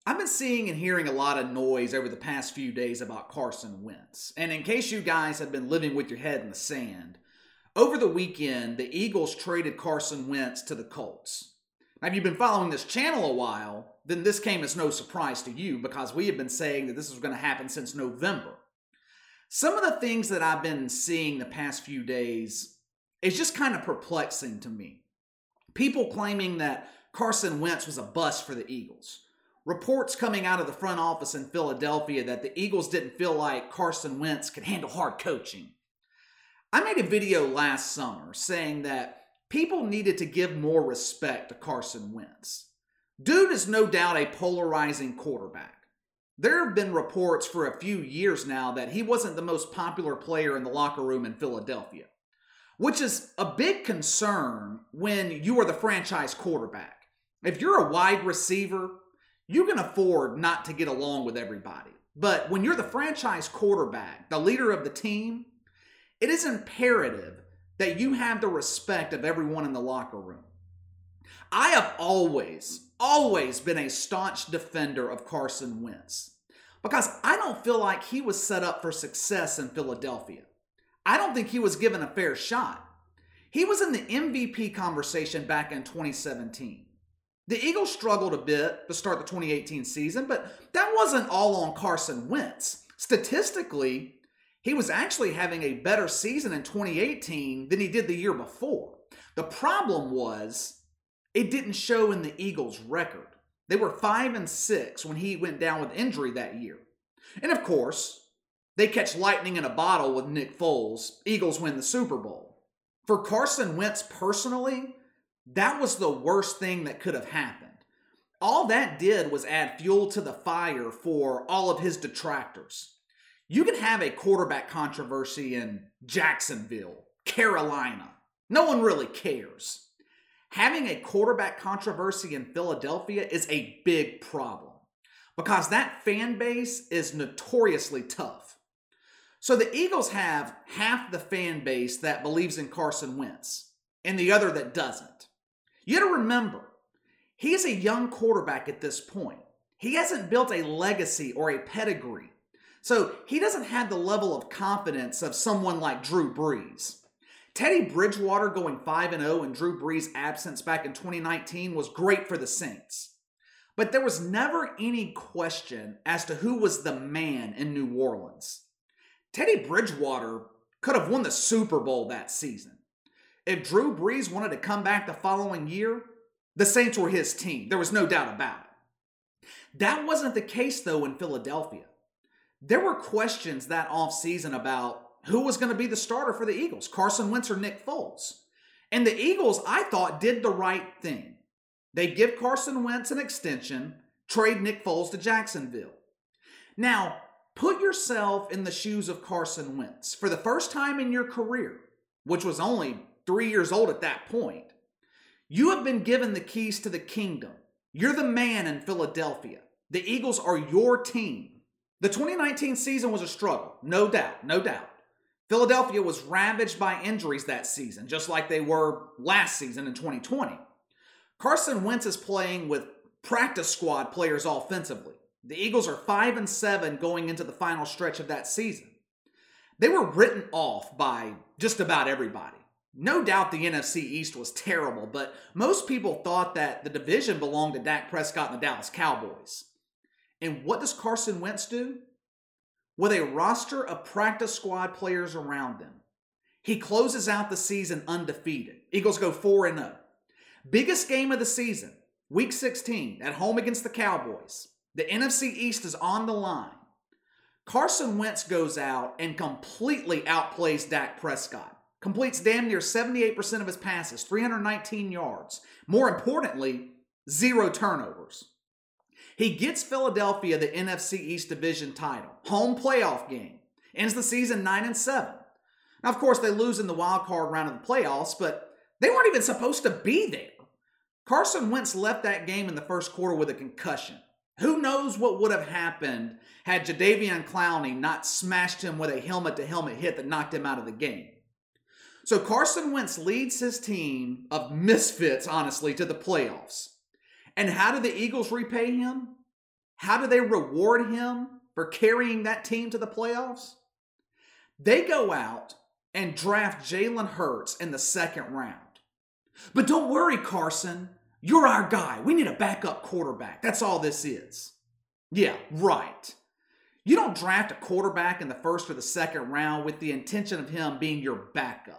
I've been seeing and hearing a lot of noise over the past few days about Carson Wentz. And in case you guys have been living with your head in the sand, over the weekend, the Eagles traded Carson Wentz to the Colts. Now, if you've been following this channel a while, then this came as no surprise to you because we have been saying that this was going to happen since November. Some of the things that I've been seeing the past few days is just kind of perplexing to me. People claiming that Carson Wentz was a bust for the Eagles. Reports coming out of the front office in Philadelphia that the Eagles didn't feel like Carson Wentz could handle hard coaching. I made a video last summer saying that people needed to give more respect to Carson Wentz. Dude is no doubt a polarizing quarterback. There have been reports for a few years now that he wasn't the most popular player in the locker room in Philadelphia, which is a big concern when you are the franchise quarterback. If you're a wide receiver, you can afford not to get along with everybody. But when you're the franchise quarterback, the leader of the team, it is imperative that you have the respect of everyone in the locker room. I have always been a staunch defender of Carson Wentz because I don't feel like he was set up for success in Philadelphia. I don't think he was given a fair shot. He was in the MVP conversation back in 2017. The Eagles struggled a bit to start the 2018 season, but that wasn't all on Carson Wentz. Statistically, he was actually having a better season in 2018 than he did the year before. The problem was, it didn't show in the Eagles' record. They were 5-6 when he went down with injury that year. And of course, they catch lightning in a bottle with Nick Foles. Eagles win the Super Bowl. For Carson Wentz personally, that was the worst thing that could have happened. All that did was add fuel to the fire for all of his detractors. You can have a quarterback controversy in Jacksonville, Carolina. No one really cares. Having a quarterback controversy in Philadelphia is a big problem because that fan base is notoriously tough. So the Eagles have half the fan base that believes in Carson Wentz and the other that doesn't. You got to remember, he is a young quarterback at this point. He hasn't built a legacy or a pedigree. So he doesn't have the level of confidence of someone like Drew Brees. Teddy Bridgewater going 5-0 in Drew Brees' absence back in 2019 was great for the Saints. But there was never any question as to who was the man in New Orleans. Teddy Bridgewater could have won the Super Bowl that season. If Drew Brees wanted to come back the following year, the Saints were his team. There was no doubt about it. That wasn't the case, though, in Philadelphia. There were questions that offseason about who was going to be the starter for the Eagles, Carson Wentz or Nick Foles. And the Eagles, I thought, did the right thing. They give Carson Wentz an extension, trade Nick Foles to Jacksonville. Now, put yourself in the shoes of Carson Wentz. For the first time in your career, which was only 3 years old at that point, you have been given the keys to the kingdom. You're the man in Philadelphia. The Eagles are your team. The 2019 season was a struggle, no doubt. Philadelphia was ravaged by injuries that season, just like they were last season in 2020. Carson Wentz is playing with practice squad players offensively. The Eagles are 5-7 going into the final stretch of that season. They were written off by just about everybody. No doubt the NFC East was terrible, but most people thought that the division belonged to Dak Prescott and the Dallas Cowboys. And what does Carson Wentz do? With a roster of practice squad players around him, he closes out the season undefeated. Eagles go 4-0. Biggest game of the season, Week 16, at home against the Cowboys. The NFC East is on the line. Carson Wentz goes out and completely outplays Dak Prescott. Completes damn near 78% of his passes, 319 yards. More importantly, 0 turnovers. He gets Philadelphia the NFC East Division title. Home playoff game. Ends the season 9-7. Now, of course, they lose in the wild card round of the playoffs, but they weren't even supposed to be there. Carson Wentz left that game in the first quarter with a concussion. Who knows what would have happened had Jadeveon Clowney not smashed him with a helmet-to-helmet hit that knocked him out of the game. So Carson Wentz leads his team of misfits, honestly, to the playoffs. And how do the Eagles repay him? how do they reward him for carrying that team to the playoffs? They go out and draft Jalen Hurts in the second round. But don't worry, Carson. You're our guy. We need a backup quarterback. That's all this is. Yeah, right. You don't draft a quarterback in the first or the second round with the intention of him being your backup.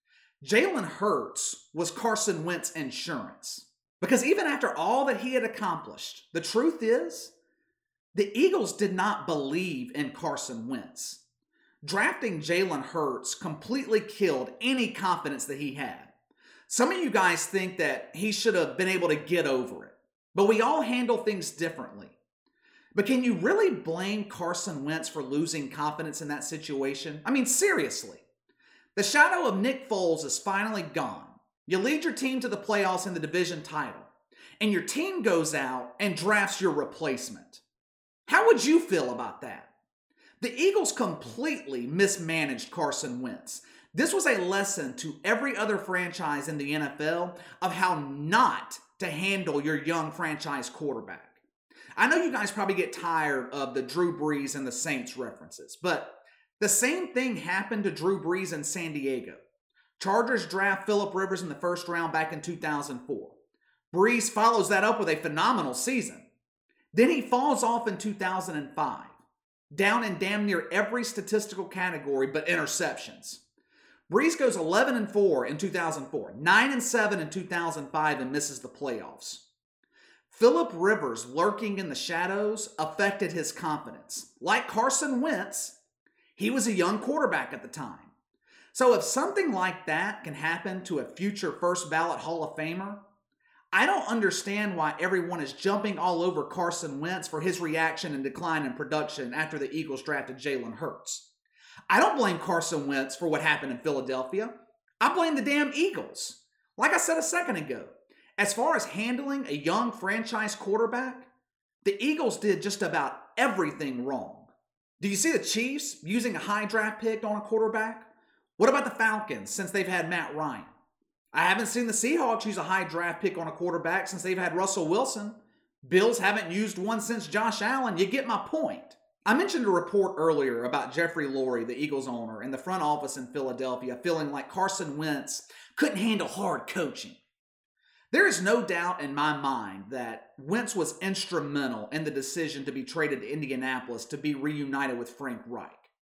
Jalen Hurts was Carson Wentz's insurance. Because even after all that he had accomplished, the truth is, the Eagles did not believe in Carson Wentz. Drafting Jalen Hurts completely killed any confidence that he had. Some of you guys think that he should have been able to get over it, but we all handle things differently. But can you really blame Carson Wentz for losing confidence in that situation? I mean, seriously. The shadow of Nick Foles is finally gone. You lead your team to the playoffs in the division title, and your team goes out and drafts your replacement. How would you feel about that? The Eagles completely mismanaged Carson Wentz. This was a lesson to every other franchise in the NFL of how not to handle your young franchise quarterback. I know you guys probably get tired of the Drew Brees and the Saints references, but the same thing happened to Drew Brees in San Diego. Chargers draft Phillip Rivers in the first round back in 2004. Brees follows that up with a phenomenal season. Then he falls off in 2005, down in damn near every statistical category but interceptions. Brees goes 11-4 in 2004, 9-7 in 2005, and misses the playoffs. Phillip Rivers lurking in the shadows affected his confidence. Like Carson Wentz, he was a young quarterback at the time. So if something like that can happen to a future first ballot Hall of Famer, I don't understand why everyone is jumping all over Carson Wentz for his reaction and decline in production after the Eagles drafted Jalen Hurts. I don't blame Carson Wentz for what happened in Philadelphia. I blame the damn Eagles. Like I said a second ago, as far as handling a young franchise quarterback, the Eagles did just about everything wrong. Do you see the Chiefs using a high draft pick on a quarterback? What about the Falcons since they've had Matt Ryan? I haven't seen the Seahawks use a high draft pick on a quarterback since they've had Russell Wilson. Bills haven't used one since Josh Allen. You get my point. I mentioned a report earlier about Jeffrey Lurie, the Eagles owner, and the front office in Philadelphia feeling like Carson Wentz couldn't handle hard coaching. There is no doubt in my mind that Wentz was instrumental in the decision to be traded to Indianapolis to be reunited with Frank Reich.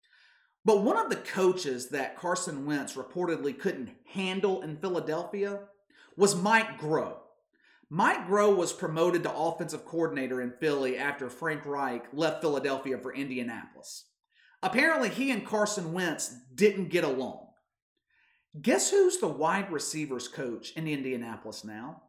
But one of the coaches that Carson Wentz reportedly couldn't handle in Philadelphia was Mike Groh. Mike Groh was promoted to offensive coordinator in Philly after Frank Reich left Philadelphia for Indianapolis. Apparently, he and Carson Wentz didn't get along. Guess who's the wide receivers coach in Indianapolis now?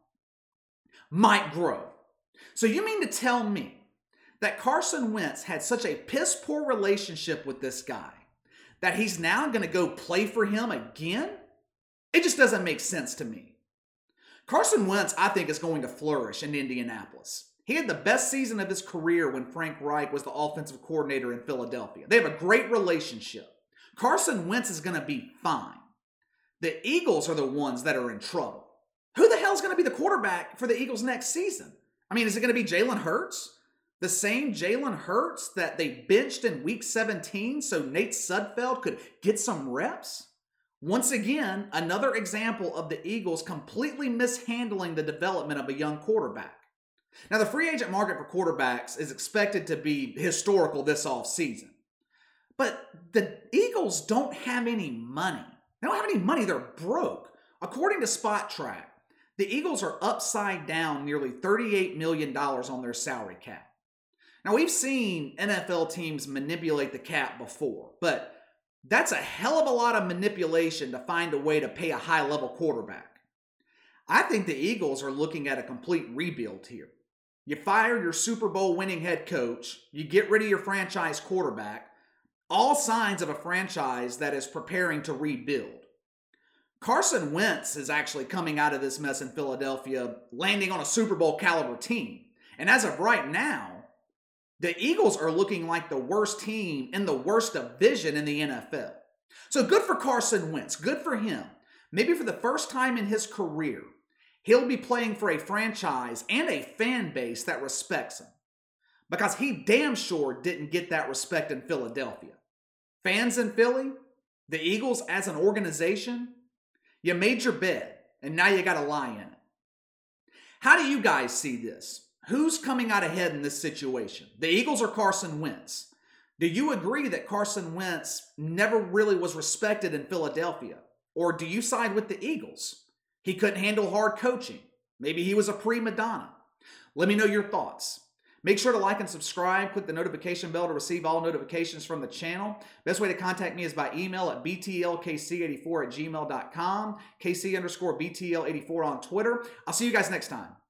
Mike Groh. So you mean to tell me that Carson Wentz had such a piss-poor relationship with this guy that he's now going to go play for him again? It just doesn't make sense to me. Carson Wentz, I think, is going to flourish in Indianapolis. He had the best season of his career when Frank Reich was the offensive coordinator in Philadelphia. They have a great relationship. Carson Wentz is going to be fine. The Eagles are the ones that are in trouble. Who the hell is going to be the quarterback for the Eagles next season? I mean, is it going to be Jalen Hurts? The same Jalen Hurts that they benched in Week 17 so Nate Sudfeld could get some reps? Once again, another example of the Eagles completely mishandling the development of a young quarterback. Now, the free agent market for quarterbacks is expected to be historical this offseason. But the Eagles don't have any money. They don't have any money. They're broke. According to SpotTrack, the Eagles are upside down nearly $38 million on their salary cap. Now, we've seen NFL teams manipulate the cap before, but that's a hell of a lot of manipulation to find a way to pay a high-level quarterback. I think the Eagles are looking at a complete rebuild here. You fire your Super Bowl winning head coach, you get rid of your franchise quarterback, all signs of a franchise that is preparing to rebuild. Carson Wentz is actually coming out of this mess in Philadelphia, landing on a Super Bowl caliber team. And as of right now, the Eagles are looking like the worst team in the worst division in the NFL. So good for Carson Wentz. Good for him. Maybe for the first time in his career, he'll be playing for a franchise and a fan base that respects him. because he damn sure didn't get that respect in Philadelphia. Fans in Philly, the Eagles as an organization, you made your bed and now you got to lie in it. How do you guys see this? Who's coming out ahead in this situation? The Eagles or Carson Wentz? Do you agree that Carson Wentz never really was respected in Philadelphia? Or do you side with the Eagles? He couldn't handle hard coaching. Maybe he was a prima donna. Let me know your thoughts. Make sure to like and subscribe. Click the notification bell to receive all notifications from the channel. Best way to contact me is by email at btlkc84@gmail.com, KC_BTL84 on Twitter. I'll see you guys next time.